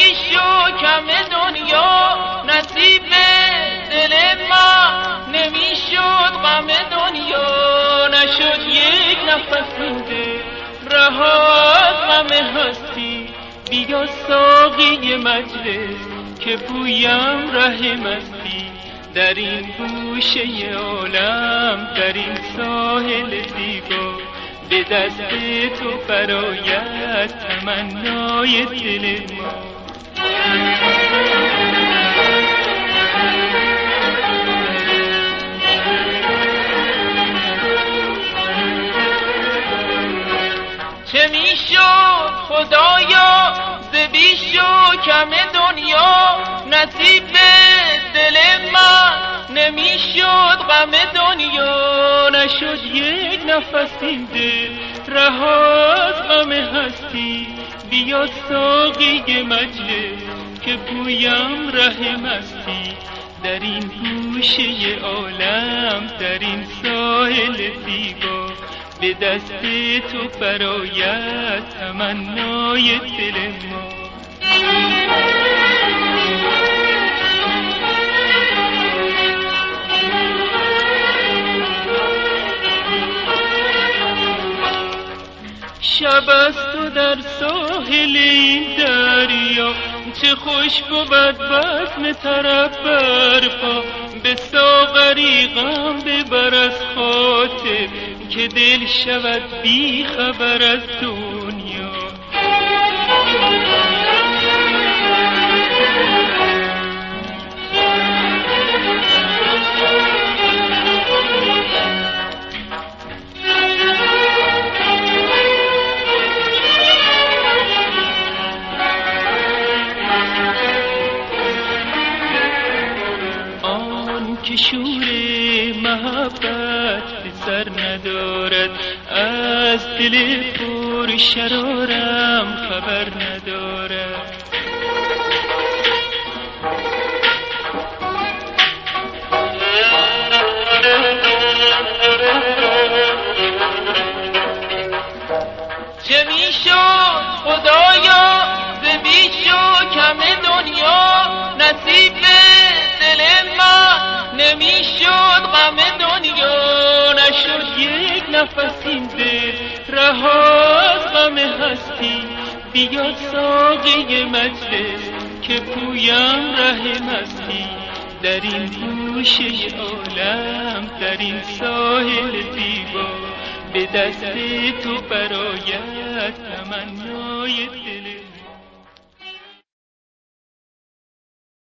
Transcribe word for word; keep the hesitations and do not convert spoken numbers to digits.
نمیشد کم دنیا نصیب دل ما، نمیشد غم دنیا نشد یک نفس مونده رها از غم هستی. بیا ساقی مجلس که پویم ره مستی، در این گوشه عالم در این ساحل زیبا به دست تو برآید تمنای دل ما. چه میشد خدایا ز بیش و کم دنیا نصیب دل من، نمیشد غم دنیا نشد یک نفس این دل رها از غم هستی. بیا ساقی مجلس که پویم ره مستی، در این گوشه عالم در این ساحل زیبا به دست تو برآید تمنای دل ما. شب است و در ساحل این دریا، چه خوش بود بزم طرب برپا. به ساغری غم ببر از خاطر که دل شود بی خبر از دنیا. که شور محبت به سر ندارد، از دل پر شرارم خبر ندارد. چه میشد خدایا ز بیش و کم دنیا نصیب دل من، نمیشد غم دنیا نشد یک نفس این دل رها از غم هستی. بیا ساقی مجلس که پویم ره مستی، در این گوشه عالم در این ساحل زیبا به دست تو برآید تمنای دل